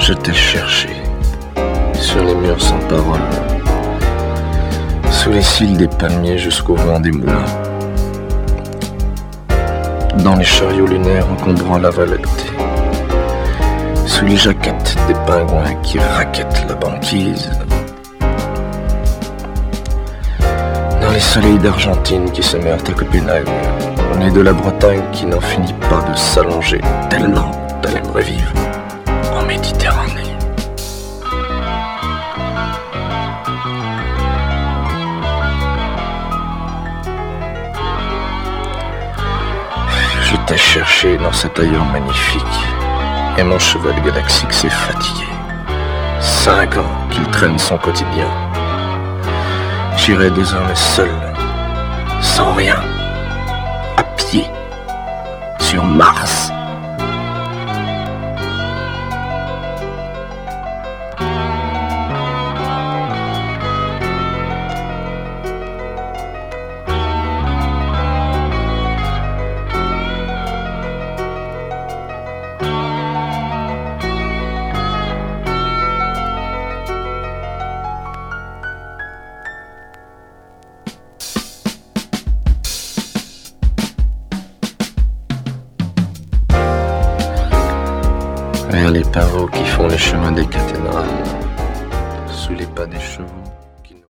Je t'ai cherché, sur les murs sans parole, sous les cils des palmiers jusqu'au vent des moulins, dans les chariots lunaires encombrant la Voie lactée, sous les jaquettes des pingouins qui raquettent la banquise, dans les soleils d'Argentine qui se meurent à Copenhague, au nez de la Bretagne qui n'en finit pas de s'allonger tellement elle aimerait vivre en Méditerranée. Je t'ai cherché dans cet ailleurs magnifique, et mon cheval galaxique s'est fatigué. 5 ans qu'il traîne son quotidien. J'irai désormais seul, sans rien, à pied, sur Mars. Vers les pavots qui font les chemins des cathédrales, sous les pas des chevaux.